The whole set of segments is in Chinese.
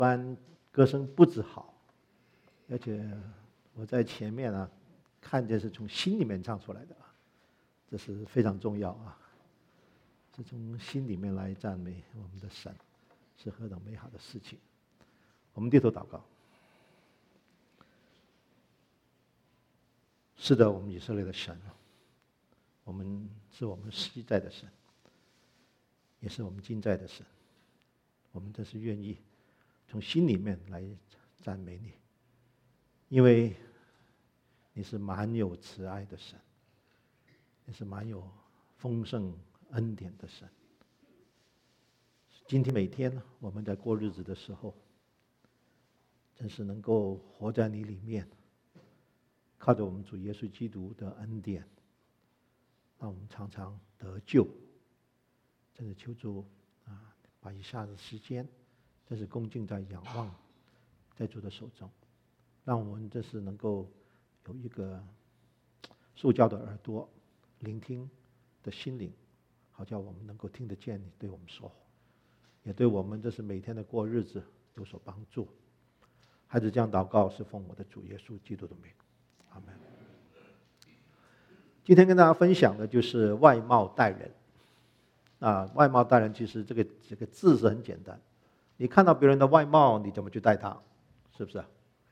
班歌声不止好，而且我在前面啊，看见是从心里面唱出来的啊，这是非常重要啊，是从心里面来赞美我们的神，是何等美好的事情。我们低头祷告。是的，我们以色列的神，我们是我们昔在的神，也是我们今在的神。我们真是愿意从心里面来赞美你，因为你是满有慈爱的神，你是满有丰盛恩典的神。今天每天我们在过日子的时候，真是能够活在你里面，靠着我们主耶稣基督的恩典，让我们常常得救。真是求主把以下的时间真是恭敬在仰望在主的手中，让我们真是能够有一个受教的耳朵，聆听的心灵，好叫我们能够听得见你对我们说话，也对我们这是每天的过日子有所帮助。孩子这样祷告是奉我的主耶稣基督的名，阿们。今天跟大家分享的就是外貌待人外貌待人，其实这个字是很简单，你看到别人的外貌，你怎么去待他，是不是？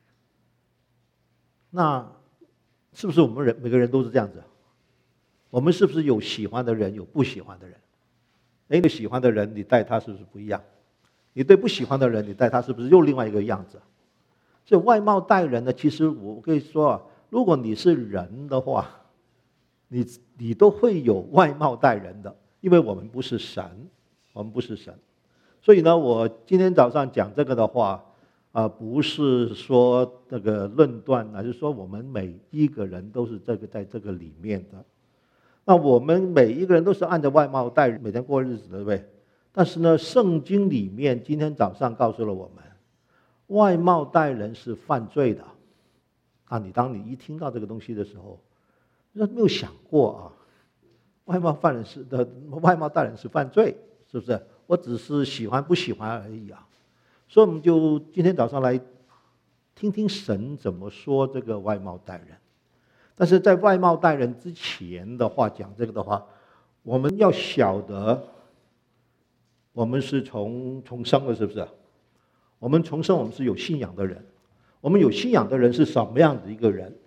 那是不是我们每个人都是这样子？我们是不是有喜欢的人，有不喜欢的人？你喜欢的人，你待他是不是不一样？你对不喜欢的人，你待他是不是又另外一个样子？所以外貌待人呢，其实我可以说如果你是人的话，你都会有外貌待人的，因为我们不是神，我们不是神。所以呢，我今天早上讲这个的话不是说那个论断，而是说我们每一个人都是在这个里面的。那我们每一个人都是按照外貌待人，每天过日子的，对不对？但是呢，圣经里面今天早上告诉了我们，外貌待人是犯罪的。当你一听到这个东西的时候，没有想过外貌待人是犯罪，是不是？我只是喜欢不喜欢而已所以我们就今天早上来听听神怎么说这个外貌待人。但是在外貌待人之前的话，讲这个的话，我们要晓得我们是重生的，是不是？我们重生，我们是有信仰的人。我们有信仰的人是什么样的一个人？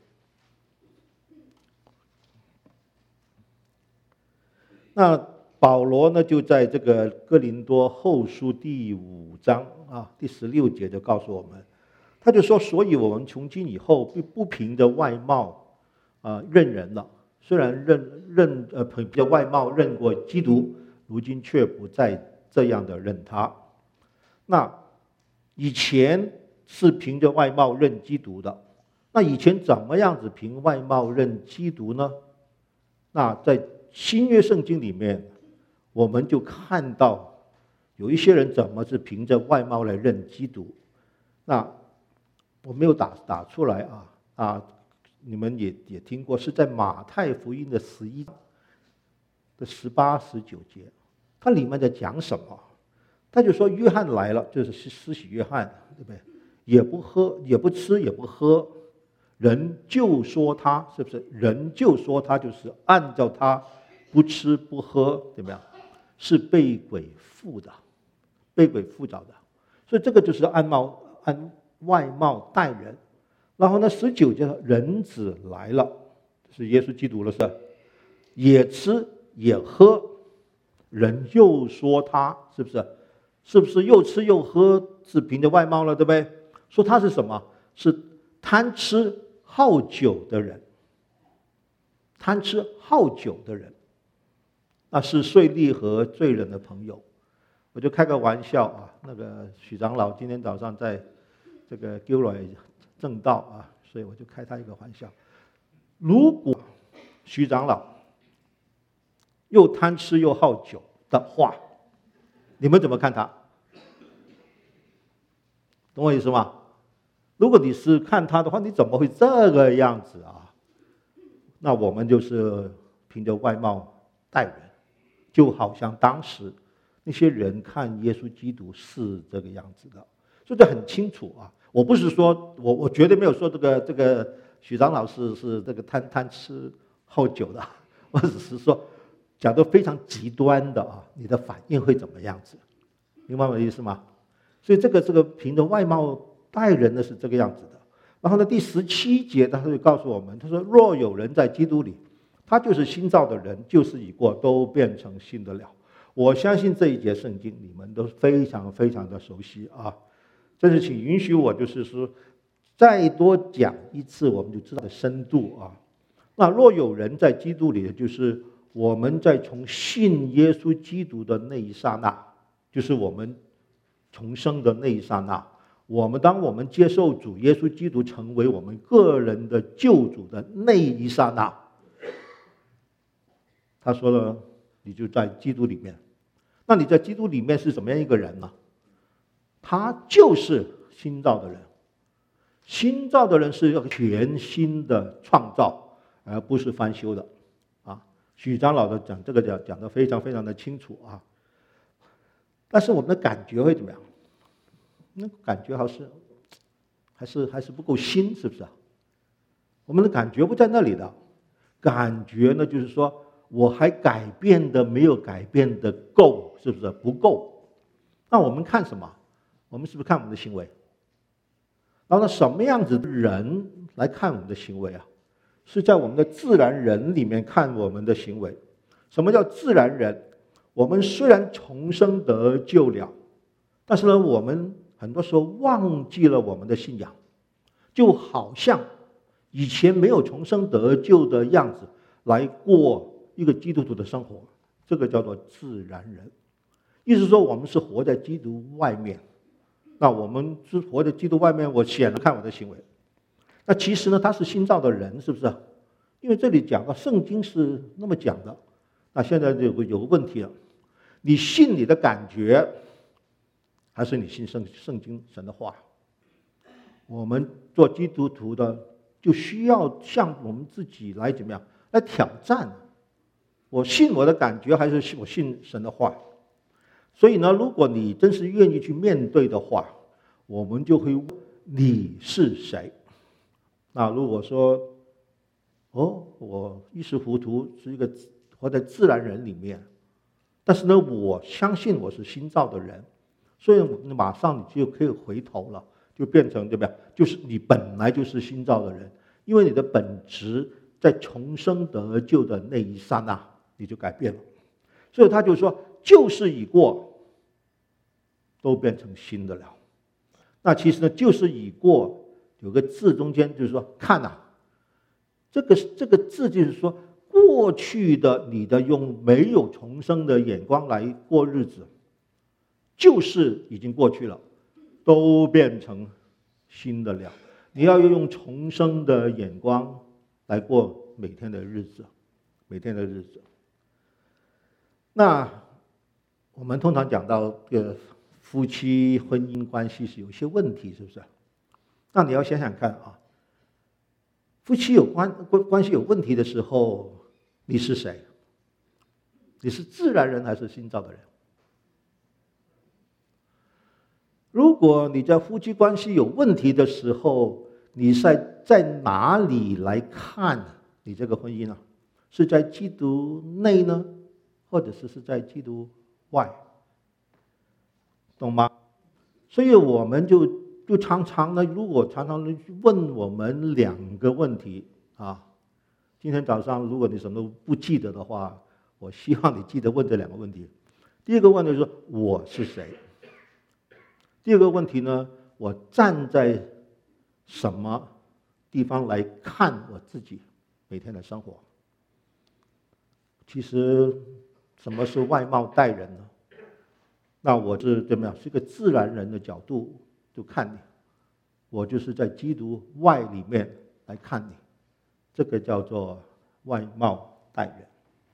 那保罗呢，就在这个哥林多后书第5章第16节就告诉我们，他就说，所以我们从今以后不凭着外貌认人了。虽然凭着外貌认过基督，如今却不再这样的认他。那以前是凭着外貌认基督的，那以前怎么样子凭外貌认基督呢？那在新约圣经里面，我们就看到有一些人怎么是凭着外貌来认基督。那我没有打出来你们也听过，是在马太福音的11章的18、19节，它里面在讲什么？他就说约翰来了，就是施洗约翰，对不对？也不喝，也不吃，也不喝，人就说他，是不是？人就说他就是按照他不吃不喝，对不对？是被鬼附的，被鬼附着的。所以这个就是按外貌待人。然后呢，19节人子来了，是耶稣基督了，是也吃也喝，人又说他，是不是？是不是又吃又喝是凭着外貌了，对不对？说他是什么？是贪吃好酒的人，贪吃好酒的人，那是税吏和罪人的朋友。我就开个玩笑那个许长老今天早上在这个 Gilroy 正道所以我就开他一个玩笑。如果许长老又贪吃又好酒的话，你们怎么看他？懂我意思吗？如果你是看他的话，你怎么会这个样子那我们就是凭着外貌待人，就好像当时那些人看耶稣基督是这个样子的， 所以这很清楚啊。我不是说我绝对没有说这个许长老是这个贪吃好酒的，我只是说讲得非常极端的啊，你的反应会怎么样子？明白我的意思吗？所以这个凭着外貌待人的是这个样子的。然后呢，第17节他就告诉我们，他说：“若有人在基督里，他就是新造的人，旧事已过，都变成新的了。”我相信这一节圣经你们都非常非常的熟悉啊。但是请允许我就是说，再多讲一次，我们就知道的深度啊。那若有人在基督里，就是我们在从信耶稣基督的那一刹那，就是我们重生的那一刹那，当我们接受主耶稣基督成为我们个人的救主的那一刹那，他说了，你就在基督里面。那你在基督里面是怎么样一个人呢？他就是新造的人。新造的人是一个全新的创造，而不是翻修的啊。许长老的讲这个讲得非常非常的清楚啊。但是我们的感觉会怎么样？那感觉还是不够新，是不是啊？我们的感觉不在那里的，感觉呢就是说我还改变的没有改变的够，是不是不够？那我们看什么？我们是不是看我们的行为？然后呢，什么样子的人来看我们的行为啊？是在我们的自然人里面看我们的行为。什么叫自然人？我们虽然重生得救了，但是呢，我们很多时候忘记了我们的信仰，就好像以前没有重生得救的样子来过一个基督徒的生活，这个叫做自然人。意思说，我们是活在基督外面。那我们是活在基督外面，我显然看我的行为。那其实呢，他是新造的人，是不是？因为这里讲到圣经是那么讲的。那现在有个问题了，你信你的感觉，还是你信圣经神的话？我们做基督徒的就需要向我们自己来怎么样来挑战？我信我的感觉，还是我信神的话？所以呢，如果你真是愿意去面对的话，我们就会问你是谁？那如果说，我一时糊涂，是一个活在自然人里面，但是呢，我相信我是新造的人，所以马上你就可以回头了，就变成对吧？就是你本来就是新造的人，因为你的本质在重生得救的那一刹那，你就改变了。所以他就说，旧事已过，都变成新的了。那其实呢，旧事已过有个字中间就是说，看啊，这个字就是说，过去的你的用没有重生的眼光来过日子，旧事已经过去了，都变成新的了。你要用重生的眼光来过每天的日子，每天的日子。那我们通常讲到这个夫妻婚姻关系是有些问题，是不是？那你要想想看啊，夫妻关系有问题的时候，你是谁？你是自然人还是新造的人？如果你在夫妻关系有问题的时候，你在哪里来看你这个婚姻呢？是在基督内呢，或者是在基督外？懂吗？所以我们就常常呢，如果常常问我们2个问题啊，今天早上如果你什么都不记得的话，我希望你记得问这2个问题。第一个问题是我是谁？第二个问题呢，我站在什么地方来看我自己每天的生活？其实什么是外貌待人呢？那我是怎么样？是一个自然人的角度就看你，我就是在基督外里面来看你，这个叫做外貌待人。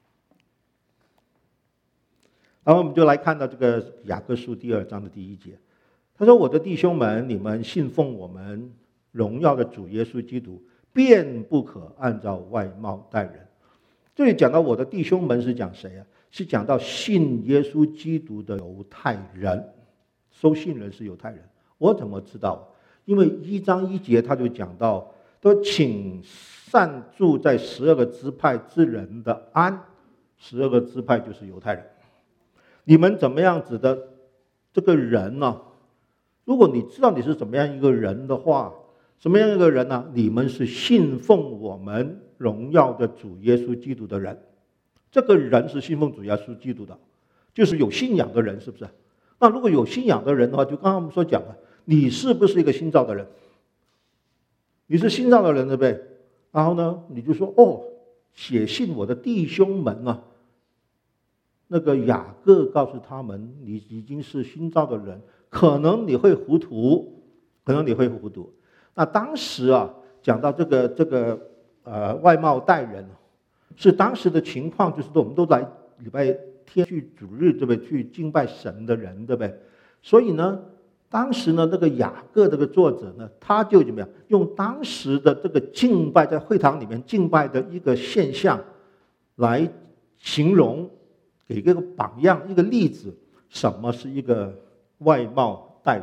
然后我们就来看到这个雅各书第2章的第1节，他说：“我的弟兄们，你们信奉我们荣耀的主耶稣基督，便不可按照外貌待人。”这里讲到我的弟兄们是讲谁啊？是讲到信耶稣基督的犹太人，收信人是犹太人， 我怎么知道？因为1章1节他就讲到，说请散住在12个支派之人的安，12个支派就是犹太人。你们怎么样子的这个人呢？如果你知道你是怎么样一个人的话，什么样一个人呢？你们是信奉我们荣耀的主耶稣基督的人。这个人是信奉主耶稣基督的，就是有信仰的人，是不是？那如果有信仰的人的话，就刚刚我们所讲的，你是不是一个新造的人？你是新造的人，对不对？然后呢，你就说写信我的弟兄们啊，那个雅各告诉他们，你已经是新造的人，可能你会糊涂，那当时啊，讲到这个外貌待人，是当时的情况，就是我们都来礼拜天去主日，对不对？去敬拜神的人，对不对？所以呢，当时呢，这个雅各这个作者呢，他就怎么样，用当时的这个敬拜，在会堂里面敬拜的一个现象来形容，给一个榜样，一个例子，什么是一个外貌待人。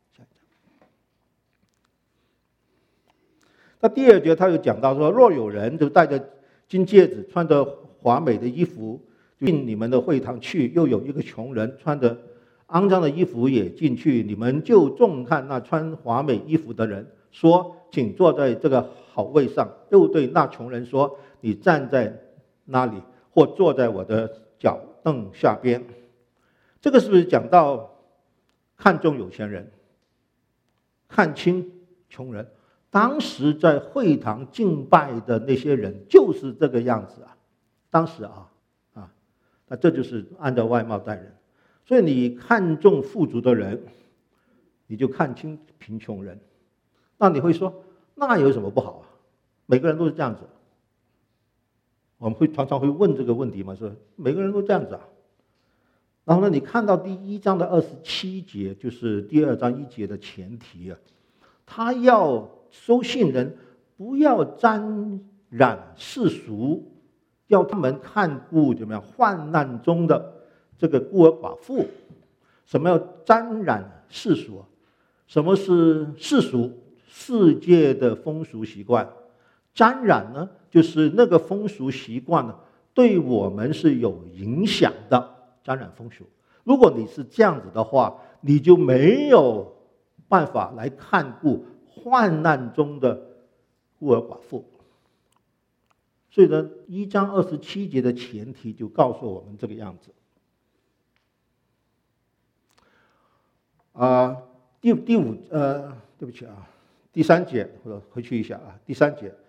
那第2节他就讲到说，若有人就戴着金戒指，穿着华美的衣服进你们的会堂去，又有一个穷人穿着肮脏的衣服也进去，你们就重看那穿华美衣服的人，说请坐在这个好位上，又对那穷人说，你站在那里，或坐在我的脚凳下边。这个是不是讲到看重有钱人，看轻穷人？当时在会堂敬拜的那些人就是这个样子啊，当时那这就是按照外貌待人。所以你看重富足的人，你就看轻贫穷人。那你会说，那有什么不好啊？每个人都是这样子。我们常常会问这个问题嘛，说每个人都这样子啊。然后呢，你看到第1章的27节，就是第2章1节的前提啊，他要收信人不要沾染世俗，要他们看顾怎么样患难中的这个孤儿寡妇。什么叫沾染世俗？什么是世俗？世界的风俗习惯。沾染呢，就是那个风俗习惯呢，对我们是有影响的。沾染风俗，如果你是这样子的话，你就没有办法来看顾患难中的孤儿寡妇。所以呢，1章27节的前提就告诉我们这个样子。第3节，或者回去一下啊，第3节。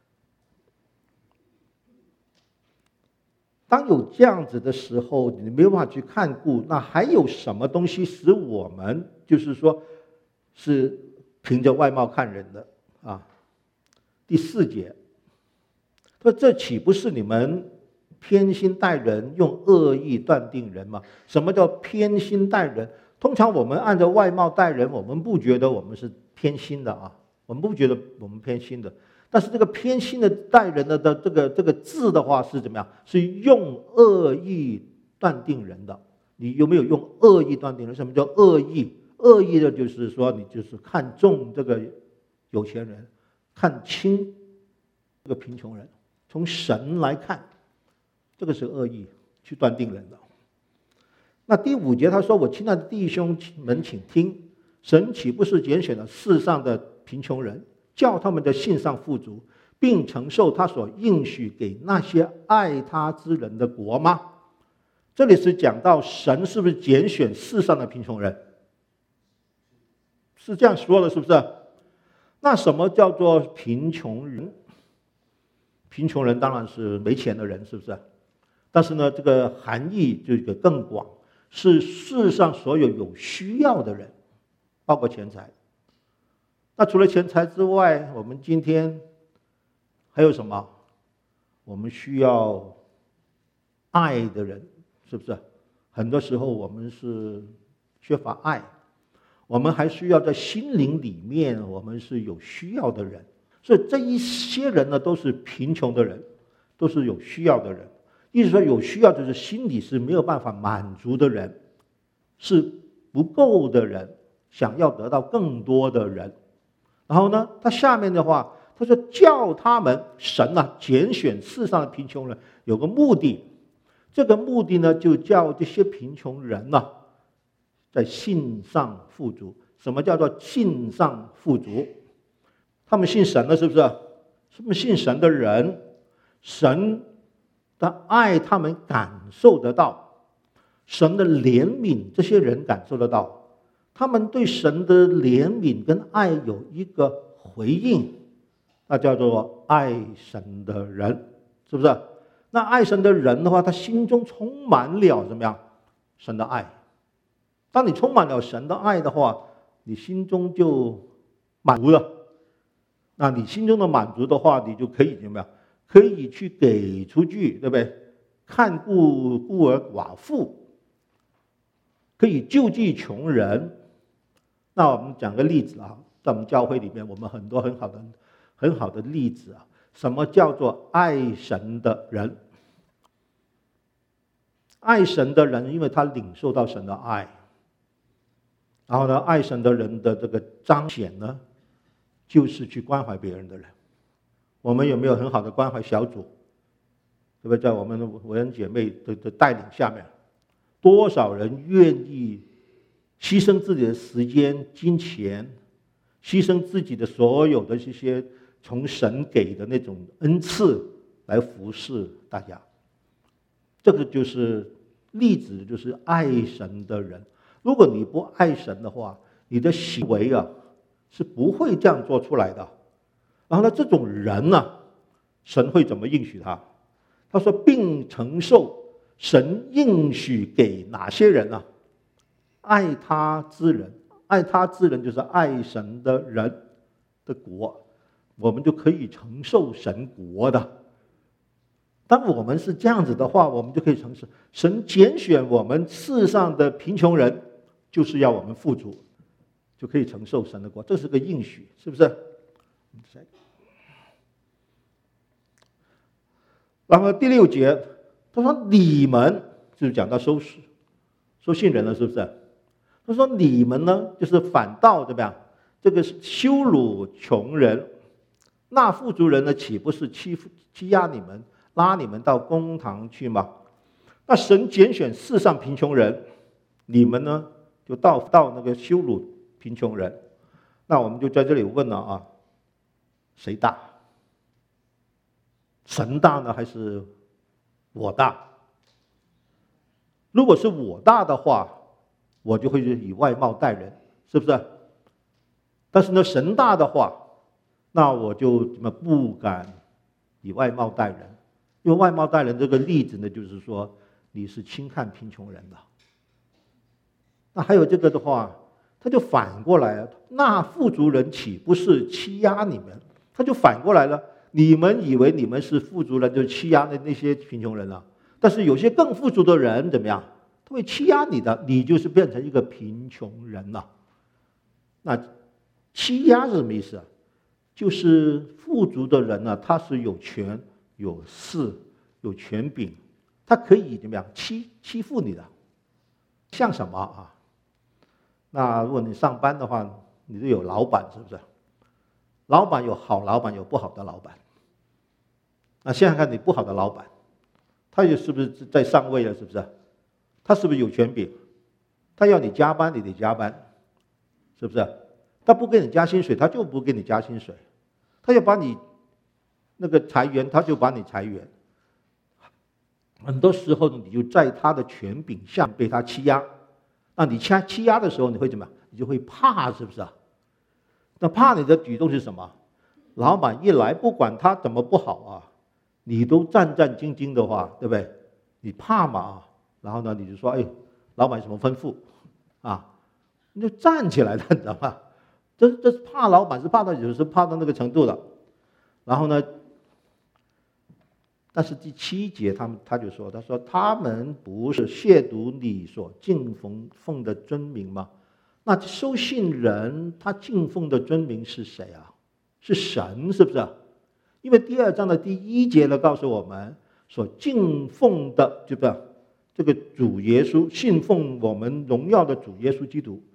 当有这样子的时候，你没有办法去看顾，那还有什么东西使我们就是说是凭着外貌看人的啊？第4节，说这岂不是你们偏心待人，用恶意断定人吗？什么叫偏心待人？通常我们按照外貌待人，我们不觉得我们是偏心的啊，我们不觉得我们偏心的。但是这个偏心的待人的这个字的话是怎么样？是用恶意断定人的。你有没有用恶意断定人？什么叫恶意？恶意的就是说你就是看重这个有钱人，看轻这个贫穷人。从神来看，这个是恶意去断定人的。那第5节他说：“我亲爱的弟兄们，请听，神岂不是拣选了世上的贫穷人，叫他们的信上富足，并承受他所应许给那些爱他之人的国吗？”这里是讲到神是不是拣选世上的贫穷人？是这样说的，是不是？那什么叫做贫穷人？贫穷人当然是没钱的人，是不是？但是呢，这个含义就更广，是世上所有有需要的人，包括钱财。那除了钱财之外，我们今天还有什么？我们需要爱的人，是不是？很多时候我们是缺乏爱，我们还需要在心灵里面，我们是有需要的人。所以这一些人呢，都是贫穷的人，都是有需要的人。意思说，有需要就是心里是没有办法满足的人，是不够的人， 想要得到更多的人。然后呢，他下面的话，他说叫他们，神啊拣选世上的贫穷人，有个目的。这个目的呢，就叫这些贫穷人呢，在信上富足。什么叫做信上富足？他们信神了，是不是？他们信神的人，神的爱他们感受得到，神的怜悯这些人感受得到，他们对神的怜悯跟爱有一个回应，那叫做爱神的人，是不是？那爱神的人的话，他心中充满了怎么样？神的爱。当你充满了神的爱的话，你心中就满足了。那你心中的满足的话，你就可以怎么样？可以去给出去，对不对？看顾孤儿寡妇，可以救济穷人。那我们讲个例子啊，在我们教会里面，我们很多很好的例子啊。什么叫做爱神的人？爱神的人，因为他领受到神的爱，然后呢，爱神的人的这个彰显呢，就是去关怀别人的人。我们有没有很好的关怀小组？对不对？在我们的为人姐妹的带领下面，多少人愿意牺牲自己的时间、金钱，牺牲自己的所有的这些从神给的那种恩赐来服侍大家？这个就是例子，就是爱神的人。如果你不爱神的话，你的行为啊是不会这样做出来的。然后呢，这种人呢，神会怎么应许他？他说，并承受神应许给哪些人呢？爱他之人，爱他之人就是爱神的人的国，我们就可以承受神国的。当我们是这样子的话，我们就可以承受神拣选我们世上的贫穷人，就是要我们富足，就可以承受神的国，这是个应许，是不是？然后第6节，他说你们就是讲到收信人了，是不是？他说你们呢，就是反倒怎么样？这个是羞辱穷人，那富足人呢，岂不是欺压你们，拉你们到公堂去吗？那神拣选世上贫穷人，你们呢就到那个羞辱贫穷人。那我们就在这里问了啊，谁大？神大呢，还是我大？如果是我大的话，我就会以外貌待人，是不是？但是呢，神大的话，那我就不敢以外貌待人，因为外貌待人这个例子呢，就是说你是轻看贫穷人的。那还有这个的话，他就反过来了，那富足人岂不是欺压你们？他就反过来了，你们以为你们是富足人，就欺压那些贫穷人了。但是有些更富足的人怎么样？他会欺压你的，你就是变成一个贫穷人了。那欺压是什么意思啊？就是富足的人呢，他是有权有势有权柄，他可以怎么样欺负你的？像什么啊？那如果你上班的话，你就有老板，是不是？老板有好老板，有不好的老板。那想想看，你不好的老板，他也是不是在上位了？是不是？他是不是有权柄？他要你加班，你得加班，是不是？他不给你加薪水，他就不给你加薪水。他要把你那个裁员，他就把你裁员。很多时候你就在他的权柄下被他欺压。那你欺压的时候，你会怎么样？你就会怕，是不是？那怕你的举动是什么？老板一来，不管他怎么不好啊，你都战战兢兢的话，对不对？你怕嘛？然后呢，你就说，哎，老板有什么吩咐啊？你就站起来了，你知道吗？这是怕老板，是怕到有时怕到那个程度了。然后呢，但是第7节他就说，他说他们不是亵渎你所敬奉的尊名吗？那收信人他敬奉的尊名是谁啊？是神，是不是？因为第2章的第1节呢，告诉我们所敬奉的，对不对？这个主耶稣，信奉我们荣耀的主耶稣基督，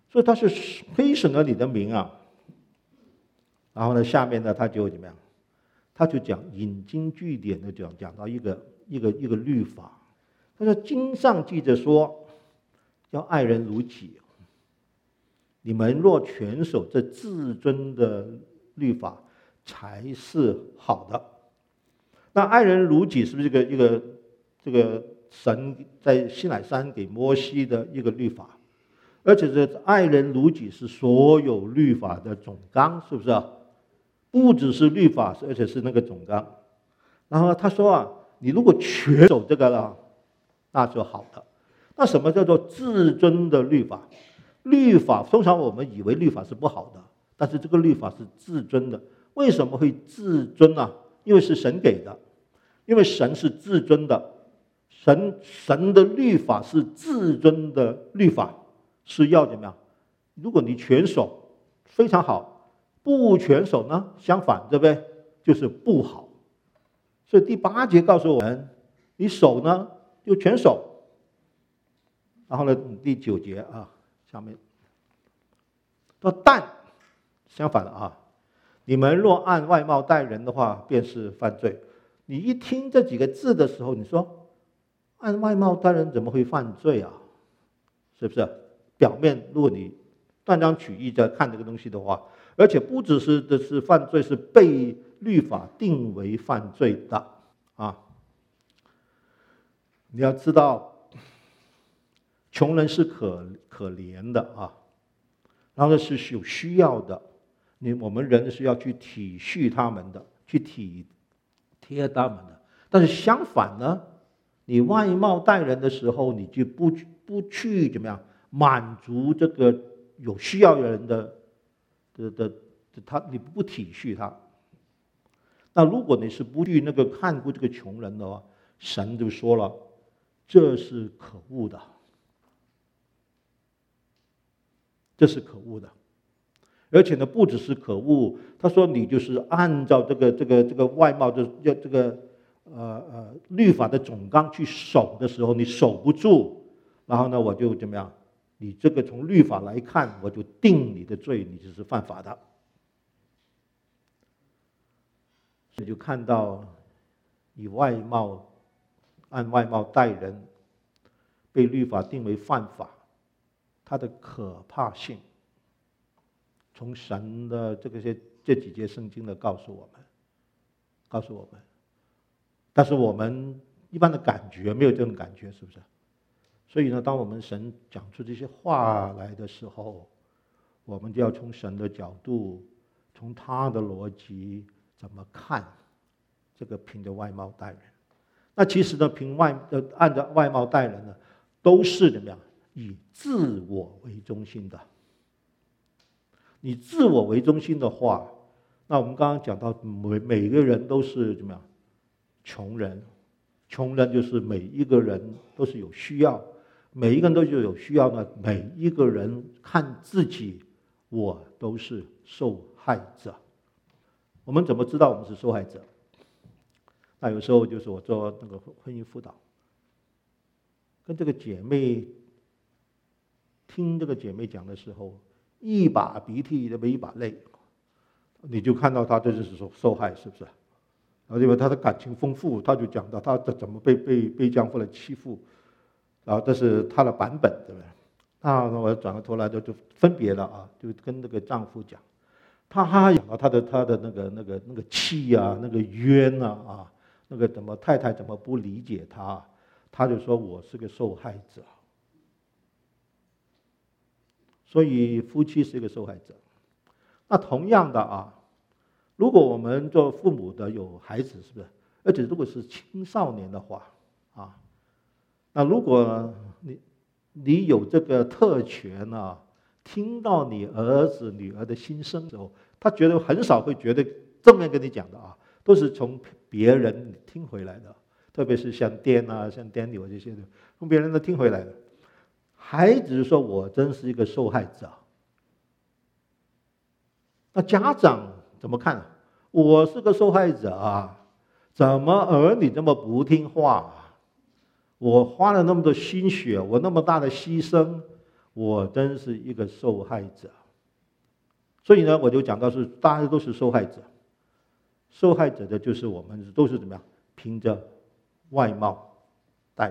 所以他是亏损了你的名啊。然后呢，下面呢他就怎么样？他就讲引经据典的讲到一个律法。他说经上记着说，要爱人如己。你们若全守这至尊的律法，才是好的。那爱人如己是不是这个神在西乃山给摩西的一个律法？而且这爱人如己是所有律法的总纲，是不是啊？不只是律法，而且是那个总纲。然后他说啊，你如果全守这个了，那就好的。那什么叫做至尊的律法？律法通常我们以为律法是不好的，但是这个律法是至尊的。为什么会至尊呢？因为是神给的，因为神是至尊的，神的律法是至尊的律法，是要怎么样？如果你全守，非常好；不全守呢，相反，对不对？就是不好。所以第8节告诉我们，你守呢就全守。然后呢，第9节啊。下面但相反了啊！你们若按外貌待人的话，便是犯罪。你一听这几个字的时候，你说按外貌待人怎么会犯罪啊？是不是？表面如果你断章取义在看这个东西的话，而且不只是犯罪，是被律法定为犯罪的啊！你要知道。穷人是可怜的啊，然后呢是有需要的，我们人是要去体恤他们的，去体贴他们的。但是相反呢，你外貌待人的时候，你就不去怎么样满足这个有需要的人的你不体恤他。那如果你是不去那个看顾这个穷人的话，神就说了，这是可恶的。这是可恶的，而且呢，不只是可恶。他说你就是按照这个外貌的这个律法的总纲去守的时候，你守不住，然后呢，我就怎么样？你这个从律法来看，我就定你的罪，你就是犯法的。所以就看到按外貌待人，被律法定为犯法。它的可怕性，从神的这几节圣经的告诉我们，但是我们一般的感觉没有这种感觉，是不是？所以呢，当我们神讲出这些话来的时候，我们就要从神的角度，从他的逻辑怎么看这个凭着外貌待人。那其实呢，按照外貌待人呢，都是怎么样？以自我为中心的。你自我为中心的话，那我们刚刚讲到每个人都是怎么样？穷人就是每一个人都是有需要，每一个人都有需要呢，每一个人看自己，我都是受害者。我们怎么知道我们是受害者？那有时候就是我做那个婚姻辅导，跟这个姐妹听这个姐妹讲的时候，一把鼻涕一把泪，你就看到她这就是受害，是不是？然后因为她的感情丰富，她就讲到她怎么被丈夫来欺负，然后这是她的版本，对不对？那我转过头来就分别了啊，就跟那个丈夫讲，她讲到她的那个气啊，那个冤啊，那个太太怎么不理解她，她就说我是个受害者。所以夫妻是一个受害者。那同样的啊，如果我们做父母的有孩子，是不是？而且如果是青少年的话啊，那如果你有这个特权啊，听到你儿子女儿的心声的时候，他很少会觉得正面跟你讲的啊，都是从别人听回来的，特别是像爹啊、像 Daniel 这些的，从别人都听回来的。孩子说我真是一个受害者，那家长怎么看？我是个受害者啊，怎么儿女这么不听话？我花了那么多心血，我那么大的牺牲， 我真是一个受害者。所以呢，我就讲到是大家都是受害者，受害者的就是我们都是怎么样，凭着外貌待人。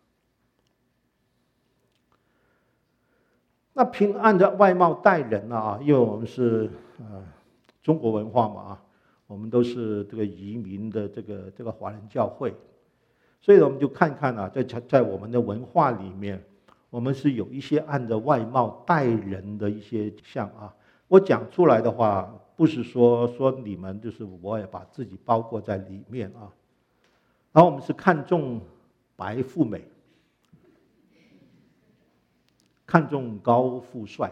那按照外貌待人啊，因为我们是中国文化嘛我们都是这个移民的这个华人教会，所以我们就看看在我们的文化里面，我们是有一些按照外貌待人的一些项我讲出来的话，不是说你们就是我也把自己包括在里面然后我们是看重白富美，看重高富帅，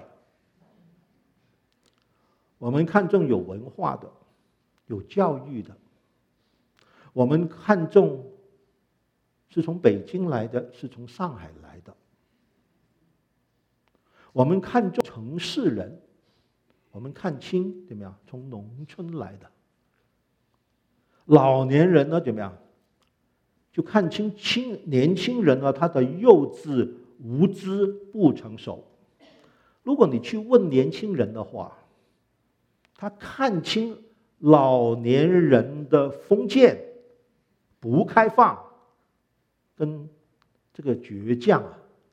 我们看重有文化的，有教育的，我们看重是从北京来的，是从上海来的，我们看重城市人，我们看清怎么样？从农村来的老年人呢？怎么样？就看清年轻人他的幼稚、无知、不成熟。如果你去问年轻人的话，他看清老年人的封建、不开放跟这个倔强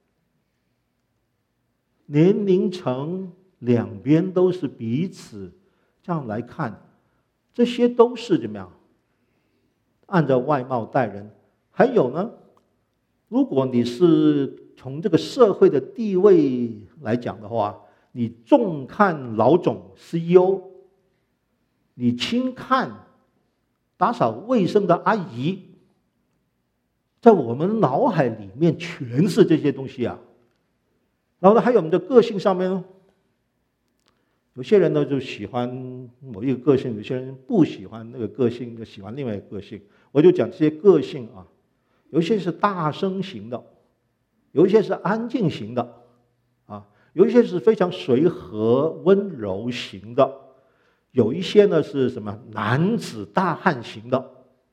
年龄层两边都是彼此这样来看，这些都是怎么样？按照外貌待人。还有呢，如果你是从这个社会的地位来讲的话，你重看老总 CEO， 你轻看打扫卫生的阿姨，在我们脑海里面全是这些东西然后呢，还有我们的个性上面有些人呢就喜欢某一个个性，有些人不喜欢那个个性，就喜欢另外一个个性。我就讲这些个性有一些是大声型的，有一些是安静型的有一些是非常随和温柔型的，有一些呢是什么男子大汉型的。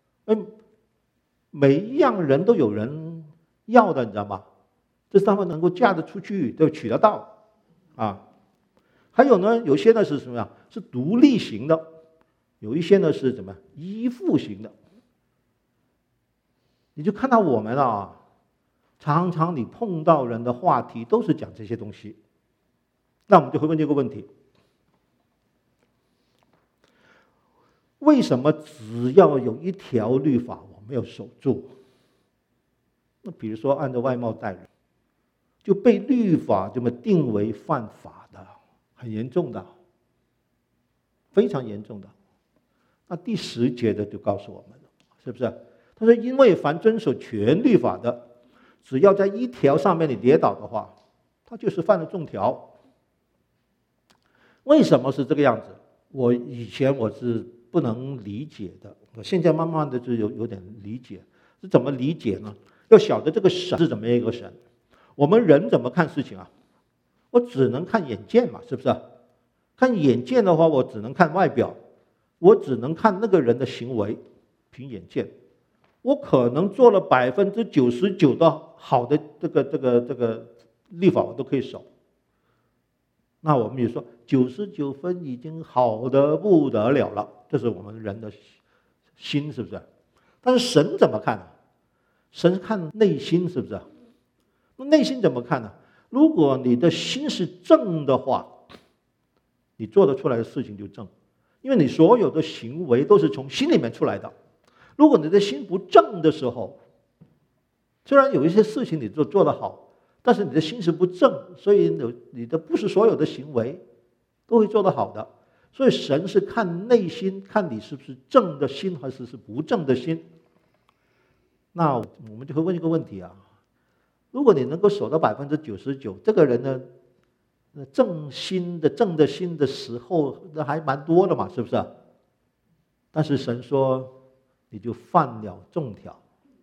每一样人都有人要的，你知道吗？这是他们能够嫁得出去，就娶得到还有呢，有些呢是什么呀？是独立型的，有一些呢是怎么依附型的。你就看到我们常常你碰到人的话题都是讲这些东西，那我们就会问这个问题：为什么只要有一条律法我没有守住？那比如说按照外貌待人，就被律法这么定为犯法的，很严重的，非常严重的。那第10节的就告诉我们了，是不是？他说：“因为凡遵守全律法的，只要在一条上面你跌倒的话，他就是犯了众条。”为什么是这个样子？以前我是不能理解的，我现在慢慢的就有点理解。是怎么理解呢？要晓得这个神是怎么样一个神。我们人怎么看事情我只能看眼见嘛，是不是？看眼见的话，我只能看外表，我只能看那个人的行为，凭眼见。我可能做了99%的好的这个律法我都可以守，那我们也说99分已经好得不得了了，这是我们人的心，是不是？但是神怎么看神看内心，是不是？那内心怎么看呢？如果你的心是正的话，你做得出来的事情就正，因为你所有的行为都是从心里面出来的。如果你的心不正的时候，虽然有一些事情你做得好，但是你的心是不正，所以你的不是所有的行为都会做得好的。所以神是看内心，看你是不是正的心还是不正的心。那我们就会问一个问题如果你能够守到99%，这个人呢正的心的时候那还蛮多的嘛，是不是？但是神说你就犯了众条。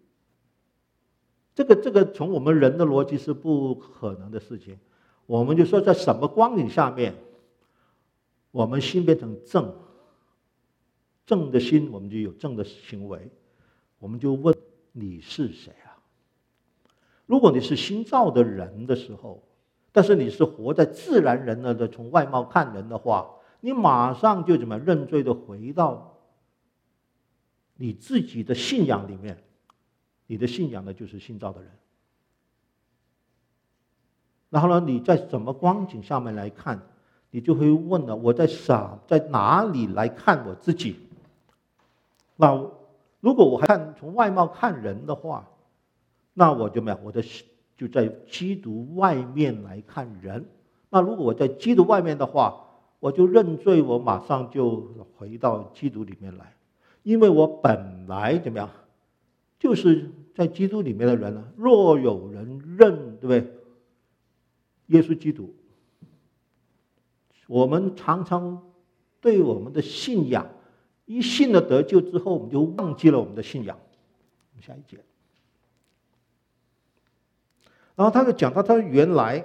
这个从我们人的逻辑是不可能的事情。我们就说在什么光景下面我们心变成正的心，我们就有正的行为。我们就问你是谁如果你是新造的人的时候， 但是你是活在自然人的从外貌看人的话，你马上就怎么认罪的回到你自己的信仰里面。你的信仰呢，就是新造的人。然后呢，你在什么光景下面来看，你就会问了：我在哪里来看我自己？那如果我还从外貌看人的话，那我就就在基督外面来看人。那如果我在基督外面的话，我就认罪，我马上就回到基督里面来，因为我本来就是在基督里面的人呢。若有人认，对不对？耶稣基督，我们常常对我们的信仰，一信了得救之后，我们就忘记了我们的信仰。我们下一节，然后他就讲到他原来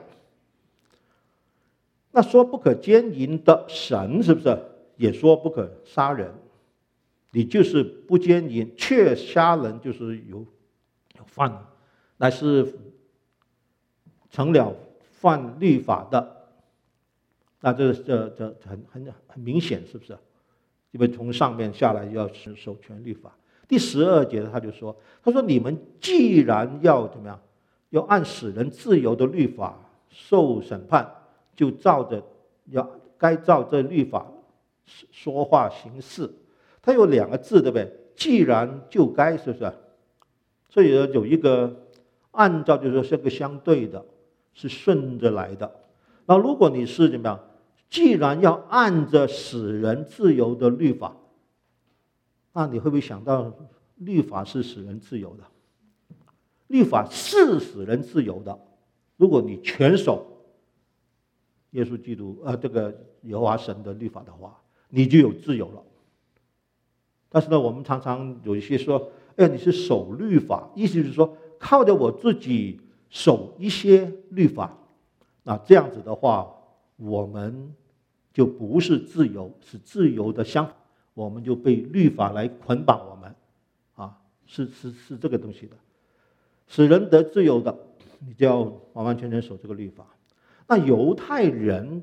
那说不可奸淫的神，是不是也说不可杀人？你就是不奸淫，却杀人，就是有犯，乃是成了犯律法的。那这很明显，是不是？因为从上面下来要守全律法。第12节他就说，他说你们既然要怎么样，要按使人自由的律法受审判，就该照这律法说话行事。它有2个字，对不对？既然就该，是不是？所以有一个按照，就是说是个相对的，是顺着来的。那如果你是怎么样？既然要按着使人自由的律法，那你会不会想到律法是使人自由的？律法是使人自由的。如果你全守耶稣基督这个耶和华神的律法的话，你就有自由了。但是呢，我们常常有一些说，你是守律法，意思就是说靠着我自己守一些律法，那这样子的话，我们就不是自由，是自由的相反，我们就被律法来捆绑我们，是这个东西的。使人得自由的，你就要完完全全守这个律法。那犹太人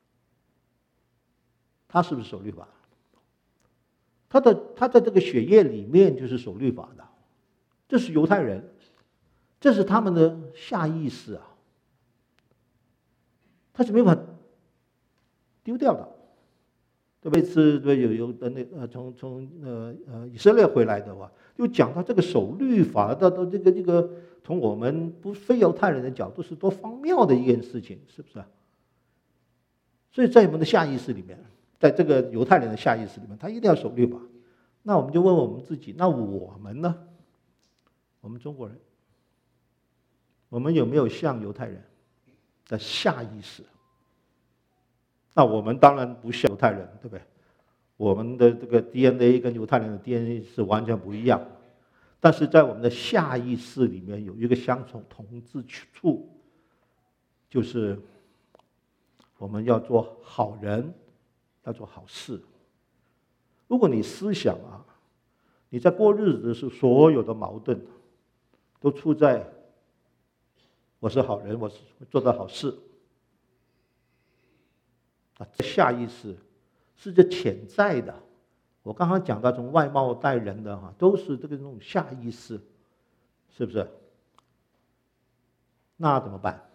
他是不是守律法？他在这个血液里面就是守律法的，这是犹太人，这是他们的下意识啊，他是没法丢掉的。特别是有从以色列回来的话，就讲到这个守律法的这个从我们非犹太人的角度是多荒谬的一件事情，是不是？所以在我们的下意识里面，在这个犹太人的下意识里面，他一定要守律法。那我们就问问我们自己，那我们呢？我们中国人，我们有没有像犹太人的下意识？那我们当然不像犹太人，对不对？我们的这个 DNA 跟犹太人的 DNA 是完全不一样，但是在我们的下意识里面有一个相同之处，就是我们要做好人，要做好事。如果你思想你在过日子的时候，所有的矛盾都出在我是好人，我做的好事。这下意识是这潜在的。我刚刚讲到从外貌待人的都是这种下意识，是不是？那怎么办？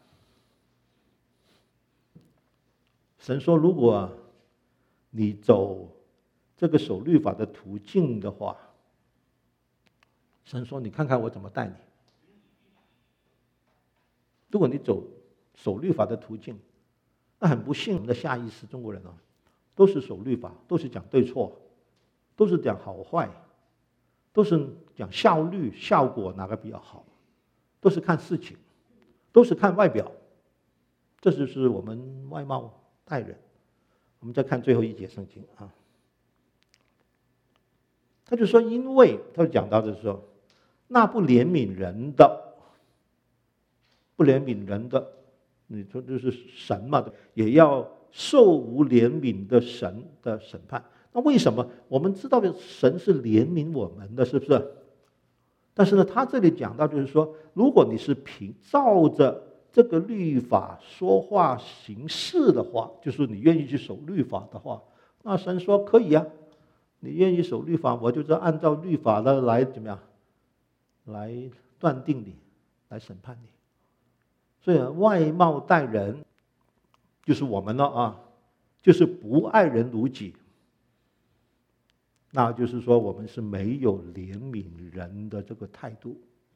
神说，如果你走这个守律法的途径的话，神说你看看我怎么带你。如果你走守律法的途径，那很不幸，我们的下意识中国人都是守律法，都是讲对错，都是讲好坏，都是讲效率效果哪个比较好，都是看事情，都是看外表。这就是我们外貌待人。我们再看最后一节圣经他就说，因为他讲到的时候，那不怜悯人的，你说就是神嘛，也要受无怜悯的神的审判。那为什么？我们知道的神是怜悯我们的，是不是？但是呢，他这里讲到就是说，如果你是照着这个律法说话行事的话，就是你愿意去守律法的话，那神说可以啊，你愿意守律法，我就是按照律法的来怎么样，来断定你，来审判你。所以外貌待人，就是我们了啊，就是不爱人如己。那就是说，我们是没有怜悯人的这个态度，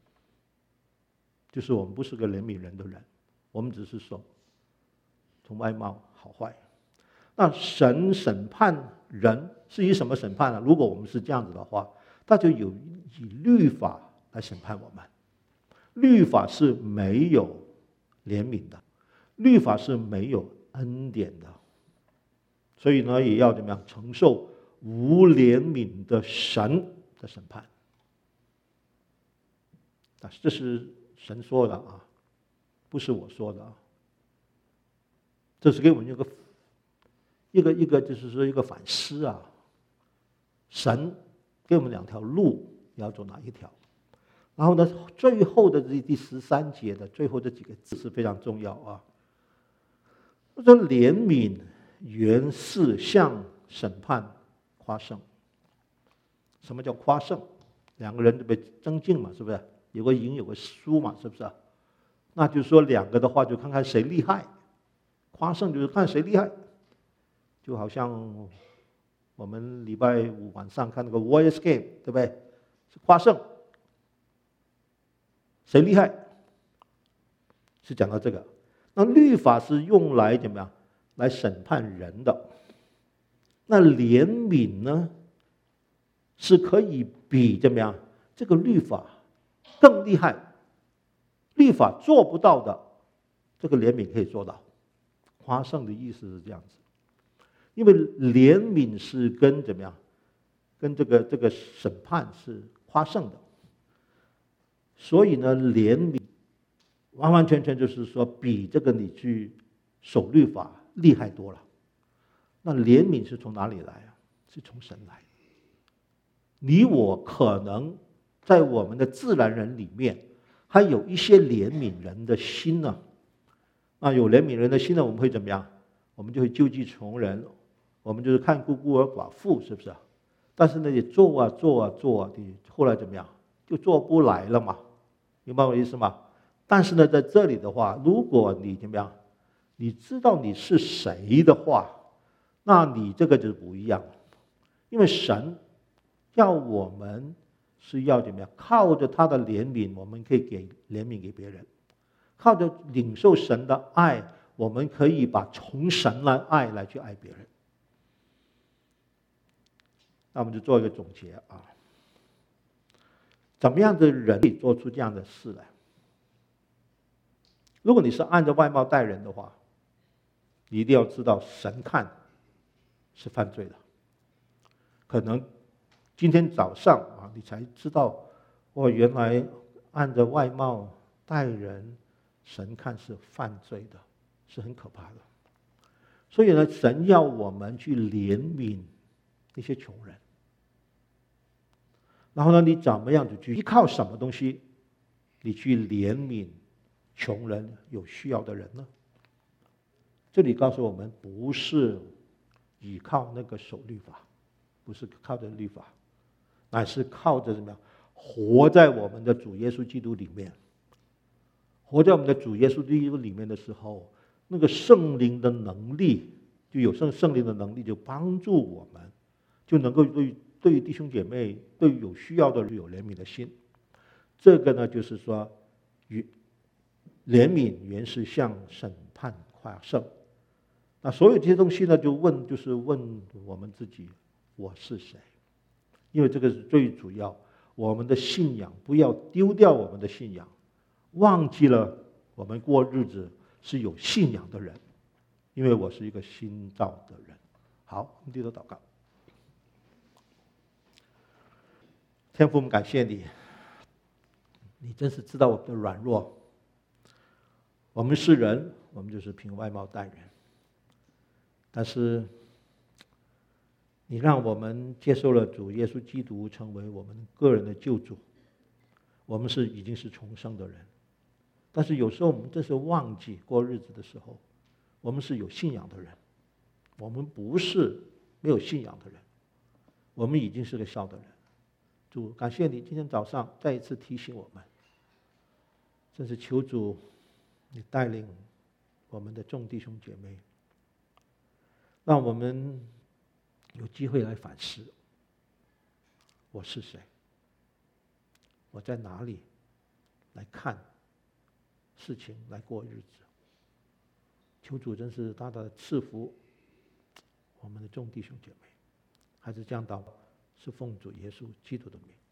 就是我们不是个怜悯人的人，我们只是说从外貌好坏。那神审判人是以什么审判呢？如果我们是这样子的话，那就以律法来审判我们。律法是没有怜悯的，律法是没有恩典的，所以呢，也要怎么样承受无怜悯的神的审判。这是神说的啊，不是我说的啊。这是给我们一个就是说一个反思啊。神给我们两条路，要走哪一条？然后呢，最后的第13节的最后这几个字是非常重要啊。说怜悯原是向审判夸胜。什么叫夸胜？两个人就被争竞嘛，是不是？有个赢有个输嘛，是不是？那就是说两个的话，就看看谁厉害。夸胜就是看谁厉害，就好像我们礼拜5晚上看那个 Warriors Game， 对不对？是夸胜，谁厉害？是讲到这个。那律法是用来怎么样？来审判人的。那怜悯呢，是可以比怎么样？这个律法更厉害，律法做不到的，这个怜悯可以做到。夸胜的意思是这样子，因为怜悯是跟怎么样？跟这个审判是夸胜的，所以呢，怜悯完完全全就是说比这个你去守律法厉害多了。那怜悯是从哪里来啊？是从神来。你我可能在我们的自然人里面，还有一些怜悯人的心呢。那有怜悯人的心呢，我们会怎么样？我们就会救济穷人，我们就是看顾孤儿寡妇，是不是？但是呢，也做啊，后来怎么样？就做不来了嘛，明白我的意思吗？但是呢，在这里的话，如果你怎么样，你知道你是谁的话，那你这个就不一样，因为神要我们是要怎么样？靠着他的怜悯，我们可以给怜悯给别人；靠着领受神的爱，我们可以把从神来爱来去爱别人。那我们就做一个总结啊，怎么样的人可以做出这样的事来？如果你是按照外貌待人的话，你一定要知道神看是犯罪的。可能今天早上啊，你才知道，原来按照外貌待人，神看是犯罪的，是很可怕的。所以呢，神要我们去怜悯那些穷人。然后呢，你怎么样子去依靠什么东西，你去怜悯穷人有需要的人呢？这里告诉我们，不是依靠那个守律法，不是靠着律法，乃是靠着怎么样？活在我们的主耶稣基督里面。活在我们的主耶稣基督里面的时候，那个圣灵的能力，就有圣灵的能力，就帮助我们，就能够对于弟兄姐妹，对于有需要的人有怜悯的心。这个呢，就是说，怜悯原是向审判夸胜。那所有这些东西呢，就是问我们自己，我是谁？因为这个是最主要，我们的信仰不要丢掉我们的信仰，忘记了我们过日子是有信仰的人。因为我是一个新造的人。好，我们低头祷告。天父，我们感谢你，你真是知道我们的软弱。我们是人，我们就是凭外貌待人。但是你让我们接受了主耶稣基督成为我们个人的救主，我们已经是重生的人。 但是有时候我们真是忘记过日子的时候，我们是有信仰的人，我们不是没有信仰的人，我们已经是个孝的人。主，感谢你今天早上再一次提醒我们，真是求主你带领我们的众弟兄姐妹，让我们有机会来反思，我是谁，我在哪里来看事情，来过日子。求主真是大大的赐福我们的众弟兄姐妹，还是这样祷告，是奉主耶稣基督的名。